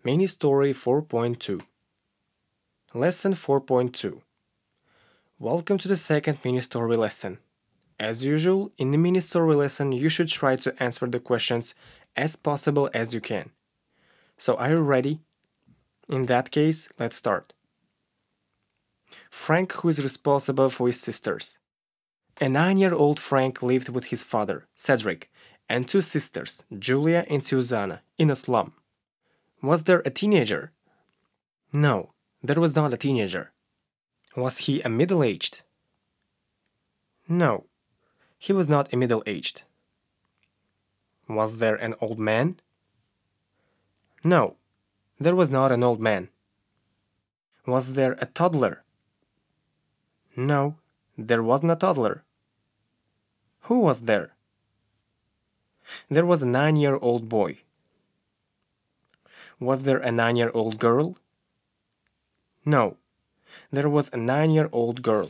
Mini Story 4.2 Lesson 4.2 Welcome to the second mini story lesson. As usual, in the mini story lesson, you should try to answer the questions as possible as you can. So, are you ready? In that case, let's start. Frank, who is responsible for his sisters. A 9-year-old Frank lived with his father, Cedric, and two sisters, Julia and Susanna, in a slum. Was there a teenager? No, there was not a teenager. Was he a middle-aged? No, he was not a middle-aged. Was there an old man? No, there was not an old man. Was there a toddler? No, there wasn't a toddler. Who was there? There was a 9-year-old boy. Was there a 9-year-old girl? No, there was a 9-year-old girl.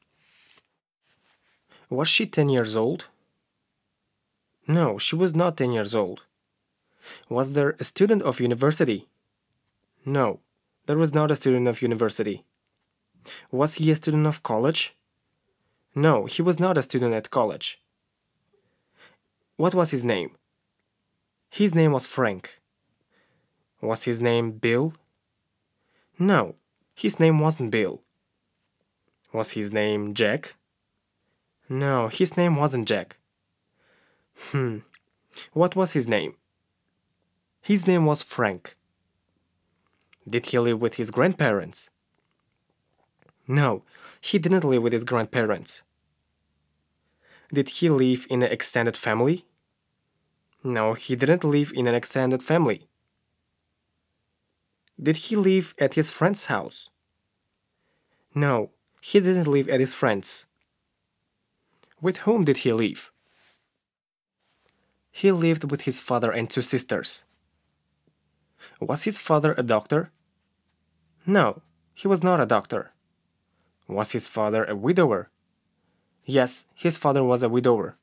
Was she 10 years old? No, she was not 10 years old. Was there a student of university? No, there was not a student of university. Was he a student of college? No, he was not a student at college. What was his name? His name was Frank. Was his name Bill? No, his name wasn't Bill. Was his name Jack? No, his name wasn't Jack. What was his name? His name was Frank. Did he live with his grandparents? No, he didn't live with his grandparents. Did he live in an extended family? No, he didn't live in an extended family. Did he live at his friend's house? No, he didn't live at his friend's. With whom did he live? He lived with his father and two sisters. Was his father a doctor? No, he was not a doctor. Was his father a widower? Yes, his father was a widower.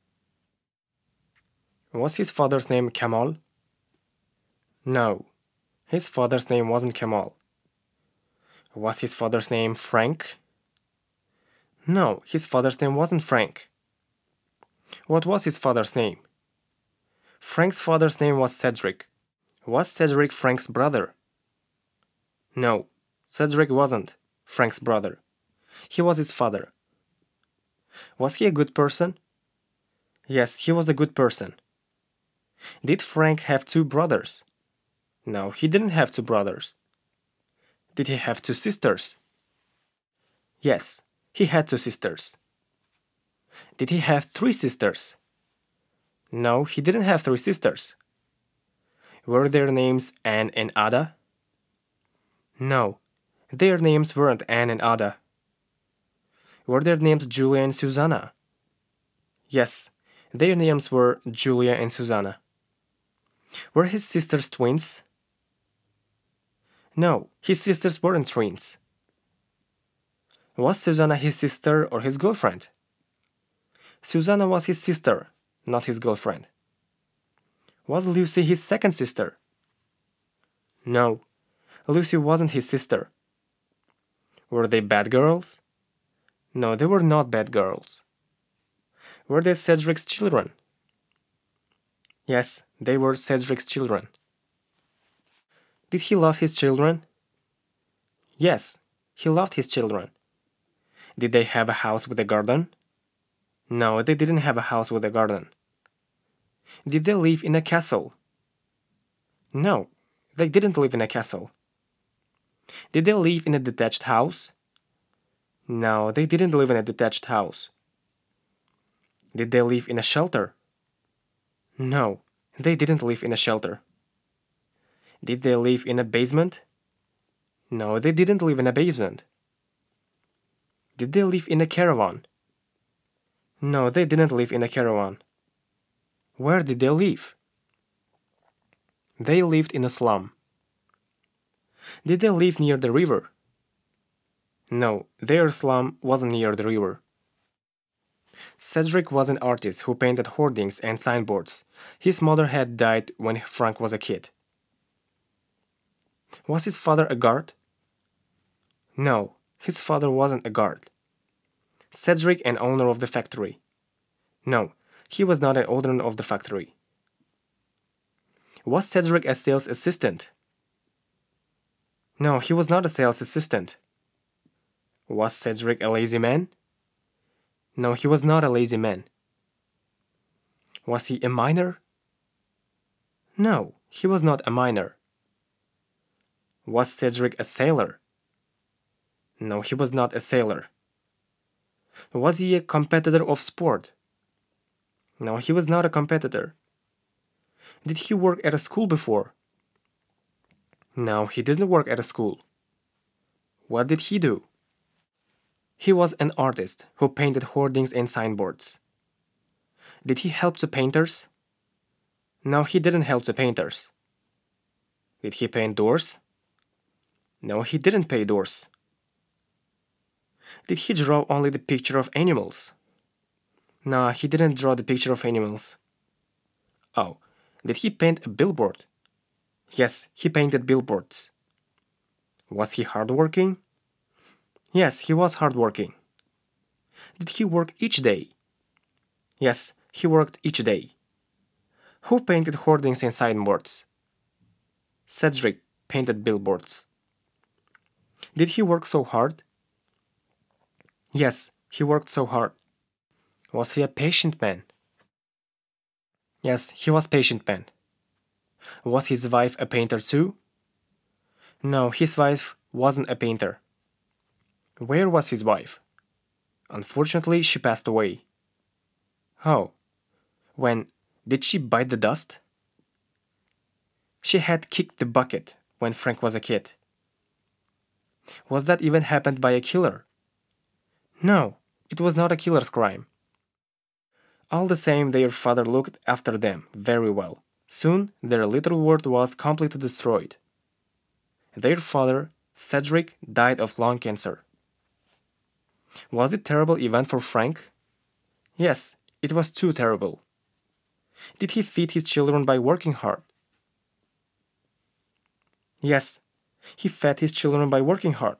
Was his father's name Kamal? No, his father's name wasn't Kamal. Was his father's name Frank? No, his father's name wasn't Frank. What was his father's name? Frank's father's name was Cedric. Was Cedric Frank's brother? No, Cedric wasn't Frank's brother. He was his father. Was he a good person? Yes, he was a good person. Did Frank have two brothers? No, he didn't have two brothers. Did he have two sisters? Yes, he had two sisters. Did he have three sisters? No, he didn't have three sisters. Were their names Anne and Ada? No, their names weren't Anne and Ada. Were their names Julia and Susanna? Yes, their names were Julia and Susanna. Were his sisters twins? No, his sisters weren't twins. Was Susanna his sister or his girlfriend? Susanna was his sister, not his girlfriend. Was Lucy his second sister? No, Lucy wasn't his sister. Were they bad girls? No, they were not bad girls. Were they Cedric's children? Yes, they were Cedric's children. Did he love his children? Yes, he loved his children. Did they have a house with a garden? No, they didn't have a house with a garden. Did they live in a castle? No, they didn't live in a castle. Did they live in a detached house? No, they didn't live in a detached house. Did they live in a shelter? No, they didn't live in a shelter. Did they live in a basement? No, they didn't live in a basement. Did they live in a caravan? No, they didn't live in a caravan. Where did they live? They lived in a slum. Did they live near the river? No, their slum wasn't near the river. Cedric was an artist who painted hoardings and signboards. His mother had died when Frank was a kid. Was his father a guard? No, his father wasn't a guard. Cedric, an owner of the factory. No, he was not an owner of the factory. Was Cedric a sales assistant? No, he was not a sales assistant. Was Cedric a lazy man? No, he was not a lazy man. Was he a miner? No, he was not a miner. Was Cedric a sailor? No, he was not a sailor. Was he a competitor of sport? No, he was not a competitor. Did he work at a school before? No, he didn't work at a school. What did he do? He was an artist who painted hoardings and signboards. Did he help the painters? No, he didn't help the painters. Did he paint doors? No, he didn't paint doors. Did he draw only the picture of animals? No, he didn't draw the picture of animals. Oh, did he paint a billboard? Yes, he painted billboards. Was he hardworking? Yes, he was hardworking. Did he work each day? Yes, he worked each day. Who painted hoardings and signboards? Cedric painted billboards. Did he work so hard? Yes, he worked so hard. Was he a patient man? Yes, he was patient man. Was his wife a painter too? No, his wife wasn't a painter. Where was his wife? Unfortunately, she passed away. Oh, when did she bite the dust? She had kicked the bucket when Frank was a kid. Was that even happened by a killer? No, it was not a killer's crime. All the same, their father looked after them very well. Soon, their little world was completely destroyed. Their father, Cedric, died of lung cancer. Was it a terrible event for Frank? Yes, it was too terrible. Did he feed his children by working hard? Yes, he fed his children by working hard.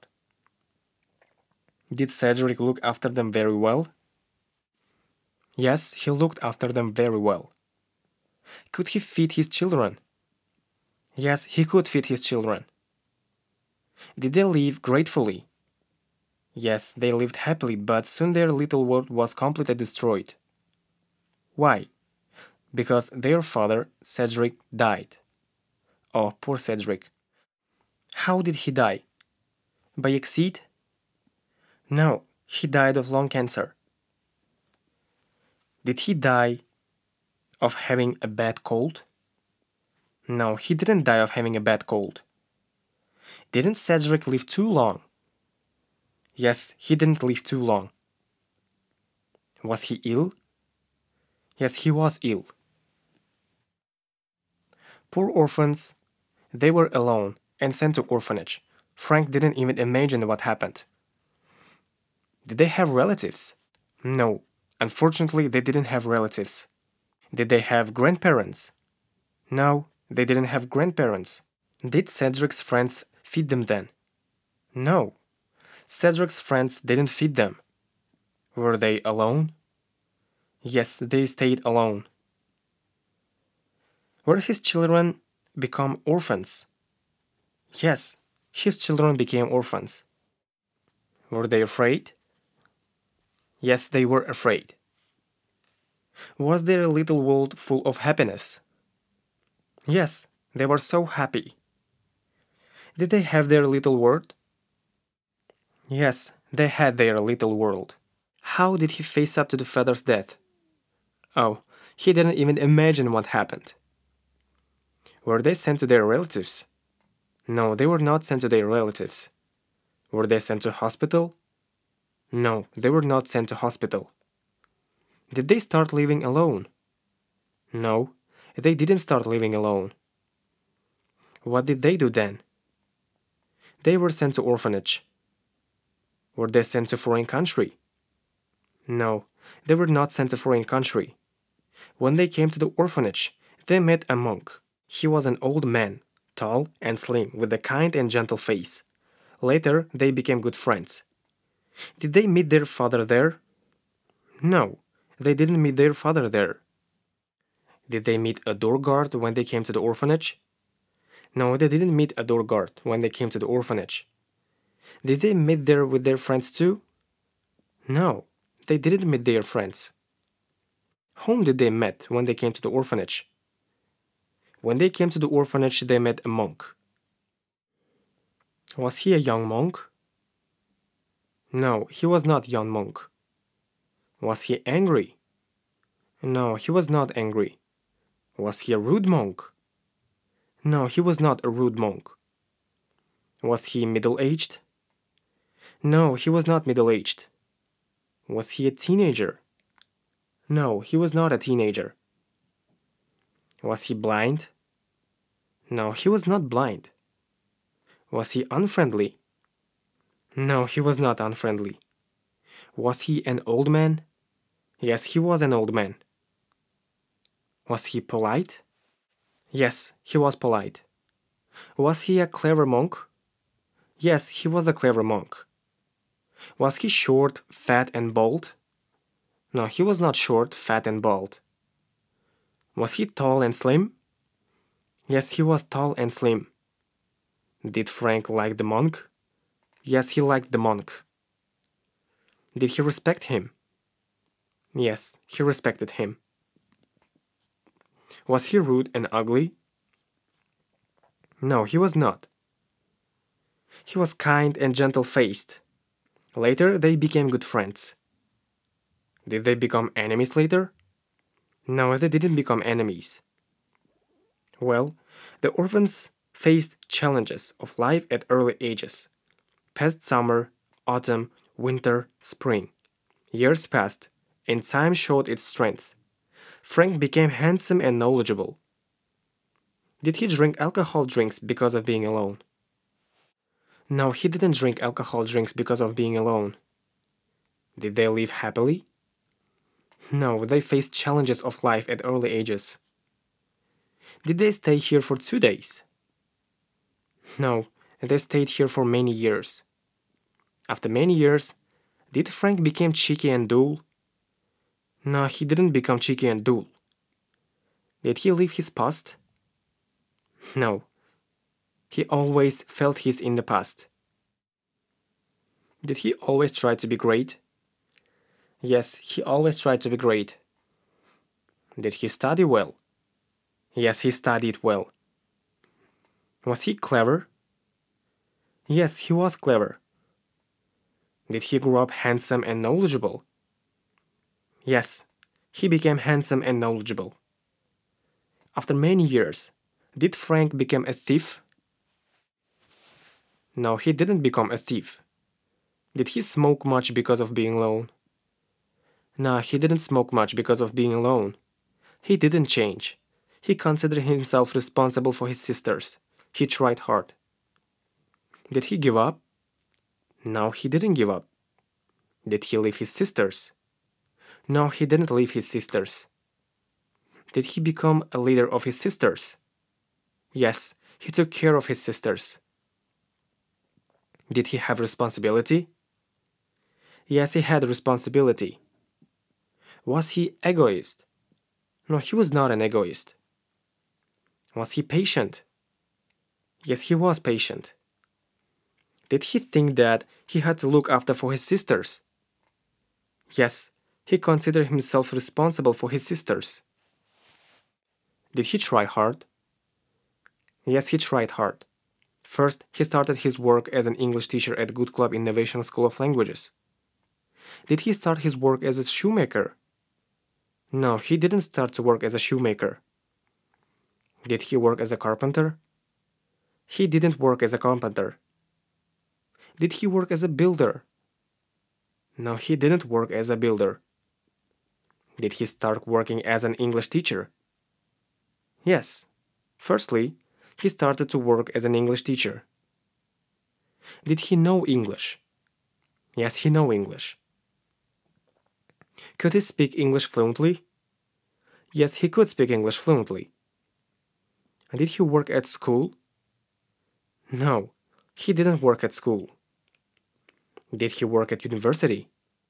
Did Cedric look after them very well? Yes, he looked after them very well. Could he feed his children? Yes, he could feed his children. Did they live gratefully? Yes, they lived happily, but soon their little world was completely destroyed. Why? Because their father, Cedric, died. Oh, poor Cedric. How did he die? By acid? No, he died of lung cancer. Did he die of having a bad cold? No, he didn't die of having a bad cold. Didn't Cedric live too long? Yes, he didn't live too long. Was he ill? Yes, he was ill. Poor orphans. They were alone and sent to orphanage. Frank didn't even imagine what happened. Did they have relatives? No, unfortunately, they didn't have relatives. Did they have grandparents? No, they didn't have grandparents. Did Cedric's friends feed them then? No, Cedric's friends didn't feed them. Were they alone? Yes, they stayed alone. Were his children become orphans? Yes, his children became orphans. Were they afraid? Yes, they were afraid. Was their little world full of happiness? Yes, they were so happy. Did they have their little world? Yes, they had their little world. How did he face up to the father's death? Oh, he didn't even imagine what happened. Were they sent to their relatives? No, they were not sent to their relatives. Were they sent to hospital? No, they were not sent to hospital. Did they start living alone? No, they didn't start living alone. What did they do then? They were sent to orphanage. Were they sent to foreign country? No, they were not sent to foreign country. When they came to the orphanage, they met a monk. He was an old man, tall and slim with a kind and gentle face. Later, they became good friends. Did they meet their father there? No, they didn't meet their father there. Did they meet a door guard when they came to the orphanage? No, they didn't meet a door guard when they came to the orphanage. Did they meet there with their friends too? No, they didn't meet their friends. Whom did they met when they came to the orphanage? When they came to the orphanage, they met a monk. Was he a young monk? No, he was not a young monk. Was he angry? No, he was not angry. Was he a rude monk? No, he was not a rude monk. Was he middle-aged? No, he was not middle-aged. Was he a teenager? No, he was not a teenager. Was he blind? No, he was not blind. Was he unfriendly? No, he was not unfriendly. Was he an old man? Yes, he was an old man. Was he polite? Yes, he was polite. Was he a clever monk? Yes, he was a clever monk. Was he short, fat, and bald? No, he was not short, fat, and bald. Was he tall and slim? Yes, he was tall and slim. Did Frank like the monk? Yes, he liked the monk. Did he respect him? Yes, he respected him. Was he rude and ugly? No, he was not. He was kind and gentle-faced. Later, they became good friends. Did they become enemies later? No, they didn't become enemies. Well, the orphans faced challenges of life at early ages. Past summer, autumn, winter, spring. Years passed, and time showed its strength. Frank became handsome and knowledgeable. Did he drink alcohol drinks because of being alone? No, he didn't drink alcohol drinks because of being alone. Did they live happily? No, they faced challenges of life at early ages. Did they stay here for 2 days? No, they stayed here for many years. After many years, did Frank become cheeky and dull? No, he didn't become cheeky and dull. Did he leave his past? No. He always felt he's in the past. Did he always try to be great? Yes, he always tried to be great. Did he study well? Yes, he studied well. Was he clever? Yes, he was clever. Did he grow up handsome and knowledgeable? Yes, he became handsome and knowledgeable. After many years, did Frank become a thief? No, he didn't become a thief. Did he smoke much because of being alone? No, he didn't smoke much because of being alone. He didn't change. He considered himself responsible for his sisters. He tried hard. Did he give up? No, he didn't give up. Did he leave his sisters? No, he didn't leave his sisters. Did he become a leader of his sisters? Yes, he took care of his sisters. Did he have responsibility? Yes, he had responsibility. Was he egoist? No, he was not an egoist. Was he patient? Yes, he was patient. Did he think that he had to look after for his sisters? Yes, he considered himself responsible for his sisters. Did he try hard? Yes, he tried hard. First, he started his work as an English teacher at Good Club Innovation School of Languages. Did he start his work as a shoemaker? No, he didn't start to work as a shoemaker. Did he work as a carpenter? He didn't work as a carpenter. Did he work as a builder? No, he didn't work as a builder. Did he start working as an English teacher? Yes. Firstly, he started to work as an English teacher. Did he know English? Yes, he knew English. Could he speak English fluently? Yes, he could speak English fluently. Did he work at school? No, he didn't work at school. Did he work at university?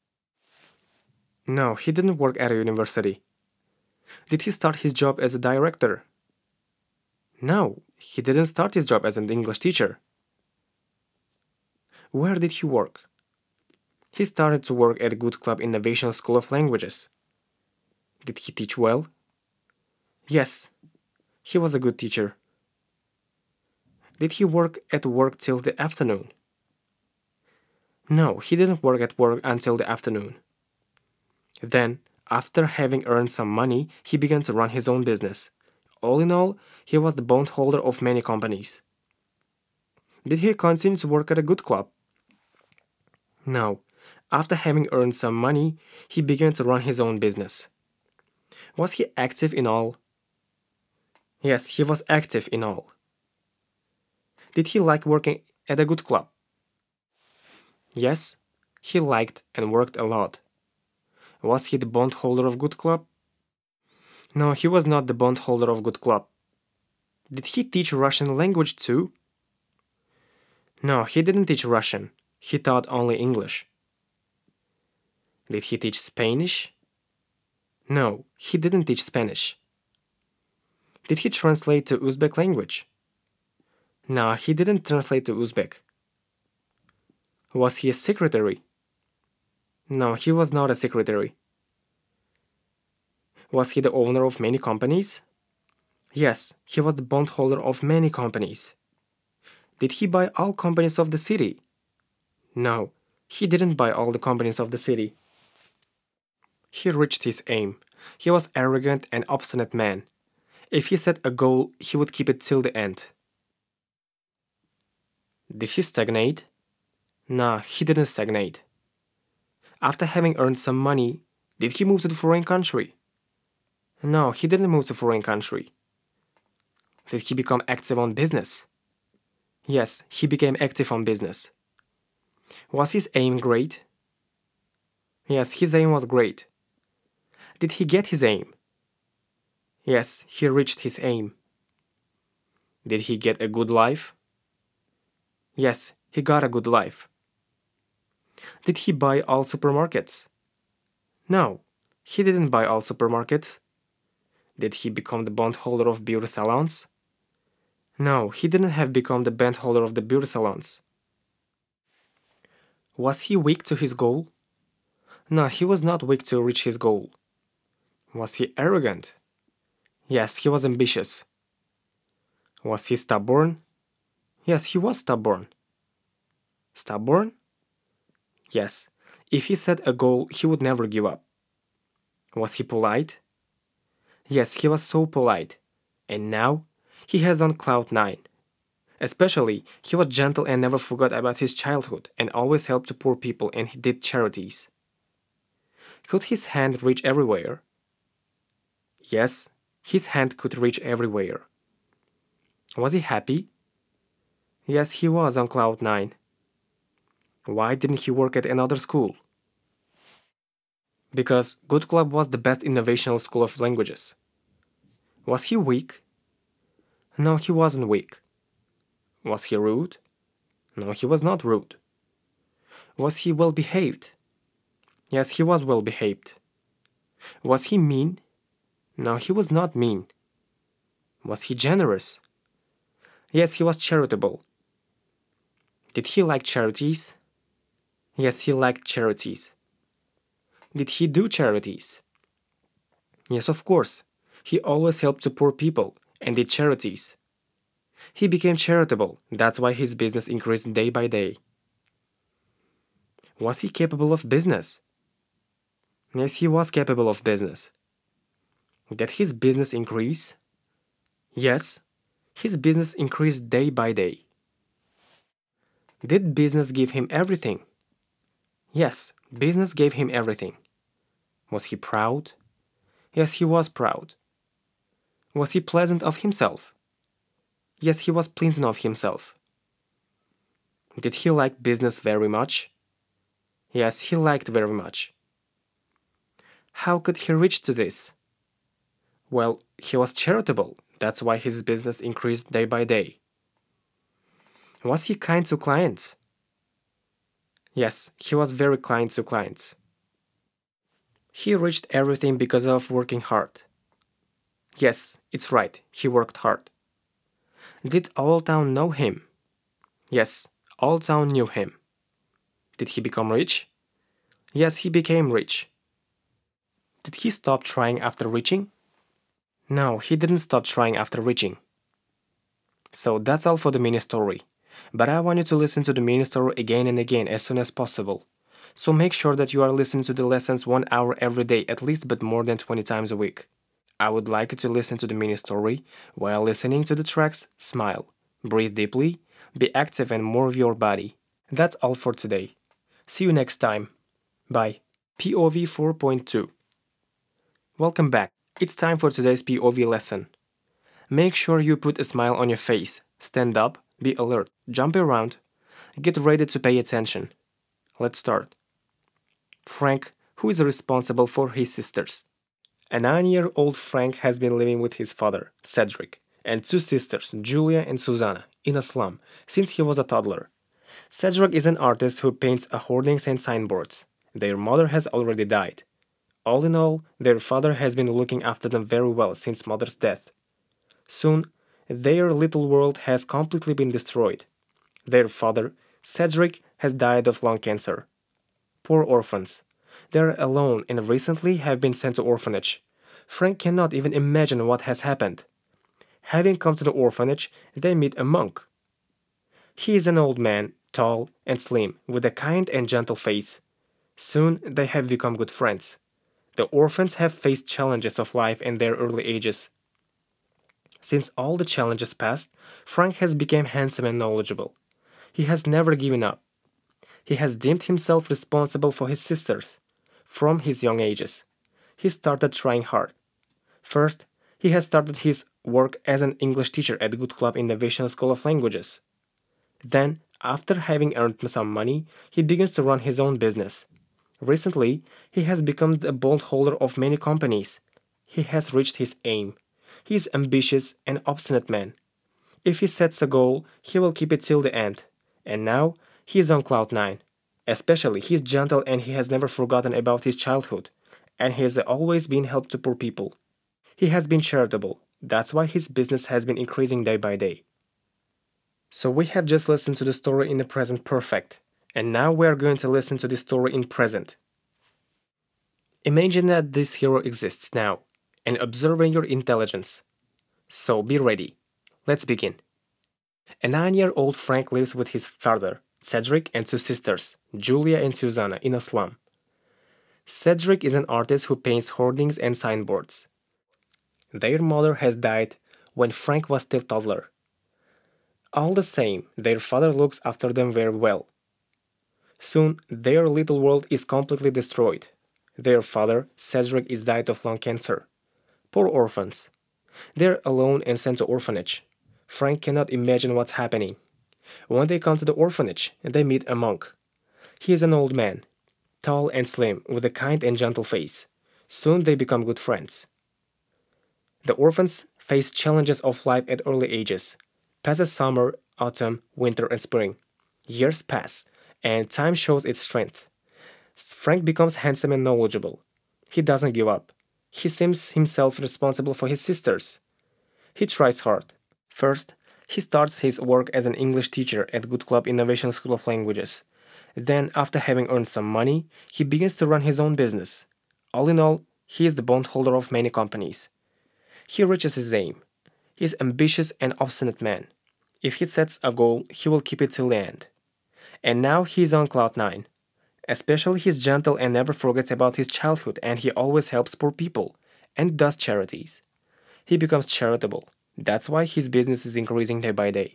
No, he didn't work at a university. Did he start his job as a director? No, he didn't start his job as an English teacher. Where did he work? He started to work at a Good Club Innovation School of Languages. Did he teach well? Yes, he was a good teacher. Did he work at work till the afternoon? No, he didn't work at work until the afternoon. Then, after having earned some money, he began to run his own business. All in all, he was the bondholder of many companies. Did he continue to work at a good club? No. After having earned some money, he began to run his own business. Was he active in all? Yes, he was active in all. Did he like working at a good club? Yes, he liked and worked a lot. Was he the bondholder of Good Club? No, he was not the bondholder of Good Club. Did he teach Russian language too? No, he didn't teach Russian. He taught only English. Did he teach Spanish? No, he didn't teach Spanish. Did he translate to Uzbek language? No, he didn't translate to Uzbek. Was he a secretary? No, he was not a secretary. Was he the owner of many companies? Yes, he was the bondholder of many companies. Did he buy all companies of the city? No, he didn't buy all the companies of the city. He reached his aim. He was arrogant and obstinate man. If he set a goal, he would keep it till the end. Did he stagnate? Nah, he didn't stagnate. After having earned some money, did he move to the foreign country? No, he didn't move to foreign country. Did he become active on business? Yes, he became active on business. Was his aim great? Yes, his aim was great. Did he get his aim? Yes, he reached his aim. Did he get a good life? Yes, he got a good life. Did he buy all supermarkets? No, he didn't buy all supermarkets. Did he become the bondholder of beauty salons? No, he didn't have become the bondholder of the beauty salons. Was he weak to his goal? No, he was not weak to reach his goal. Was he arrogant? Yes, he was ambitious. Was he stubborn? Yes, he was stubborn. Stubborn? Yes, if he set a goal, he would never give up. Was he polite? Yes, he was so polite. And now, he has on cloud 9. Especially, he was gentle and never forgot about his childhood and always helped to poor people and he did charities. Could his hand reach everywhere? Yes, his hand could reach everywhere. Was he happy? Yes, he was on cloud 9. Why didn't he work at another school? Because Good Club was the best innovational school of languages. Was he weak? No, he wasn't weak. Was he rude? No, he was not rude. Was he well behaved? Yes, he was well behaved. Was he mean? No, he was not mean. Was he generous? Yes, he was charitable. Did he like charities? Yes, he liked charities. Did he do charities? Yes, of course. He always helped to poor people and did charities. He became charitable, that's why his business increased day by day. Was he capable of business? Yes, he was capable of business. Did his business increase? Yes, his business increased day by day. Did business give him everything? Yes, business gave him everything. Was he proud? Yes, he was proud. Was he pleasant of himself? Yes, he was pleasant of himself. Did he like business very much? Yes, he liked very much. How could he reach to this? Well, he was charitable, that's why his business increased day by day. Was he kind to clients? Yes, he was very kind to clients. He reached everything because of working hard. Yes, it's right, he worked hard. Did Old Town know him? Yes, Old Town knew him. Did he become rich? Yes, he became rich. Did he stop trying after reaching? No, he didn't stop trying after reaching. So that's all for the mini story. But I want you to listen to the mini story again and again as soon as possible. So make sure that you are listening to the lessons 1 hour every day at least, but more than 20 times a week. I would like you to listen to the mini story. While listening to the tracks, smile, breathe deeply, be active and move your body. That's all for today. See you next time. Bye. POV 4.2. Welcome back. It's time for today's POV lesson. Make sure you put a smile on your face. Stand up, be alert, jump around, get ready to pay attention. Let's start. Frank, who is responsible for his sisters. A 9-year-old Frank has been living with his father, Cedric, and two sisters, Julia and Susanna, in a slum since he was a toddler. Cedric is an artist who paints hoardings and signboards. Their mother has already died. All in all, their father has been looking after them very well since mother's death. Soon, their little world has completely been destroyed. Their father, Cedric, has died of lung cancer. Poor orphans. They're alone and recently have been sent to orphanage. Frank cannot even imagine what has happened. Having come to the orphanage, they meet a monk. He is an old man, tall and slim, with a kind and gentle face. Soon they have become good friends. The orphans have faced challenges of life in their early ages. Since all the challenges passed, Frank has become handsome and knowledgeable. He has never given up. He has deemed himself responsible for his sisters. From his young ages, he started trying hard. First, he has started his work as an English teacher at Good Club Innovation School of Languages. Then, after having earned some money, he begins to run his own business. Recently, he has become the bondholder of many companies. He has reached his aim. He is ambitious and obstinate man. If he sets a goal, he will keep it till the end. And now, he is on cloud 9. Especially, he is gentle and he has never forgotten about his childhood. And he has always been help to poor people. He has been charitable. That's why his business has been increasing day by day. So we have just listened to the story in the present perfect. And now we are going to listen to the story in present. Imagine that this hero exists now, and observing your intelligence. So be ready. Let's begin. A 9-year-old Frank lives with his father, Cedric, and two sisters, Julia and Susanna, in a slum. Cedric is an artist who paints hoardings and signboards. Their mother has died when Frank was still toddler. All the same, their father looks after them very well. Soon, their little world is completely destroyed. Their father, Cedric, is died of lung cancer. Poor orphans. They're alone and sent to orphanage. Frank cannot imagine what's happening. When they come to the orphanage, they meet a monk. He is an old man, tall and slim, with a kind and gentle face. Soon they become good friends. The orphans face challenges of life at early ages. Passes summer, autumn, winter, and spring. Years pass, and time shows its strength. Frank becomes handsome and knowledgeable. He doesn't give up. He seems himself responsible for his sisters. He tries hard. First, he starts his work as an English teacher at Good Club Innovation School of Languages. Then, after having earned some money, he begins to run his own business. All in all, he is the bondholder of many companies. He reaches his aim. He is ambitious and obstinate man. If he sets a goal, he will keep it till the end. And now he is on cloud 9. Especially he's gentle and never forgets about his childhood, and he always helps poor people and does charities. He becomes charitable. That's why his business is increasing day by day.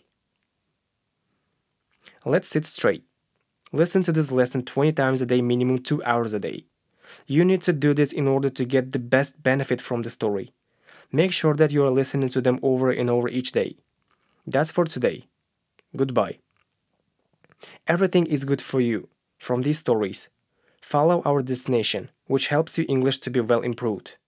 Let's sit straight. Listen to this lesson 20 times a day, minimum 2 hours a day. You need to do this in order to get the best benefit from the story. Make sure that you are listening to them over and over each day. That's for today. Goodbye. Everything is good for you from these stories. Follow our destination, which helps you English to be well improved.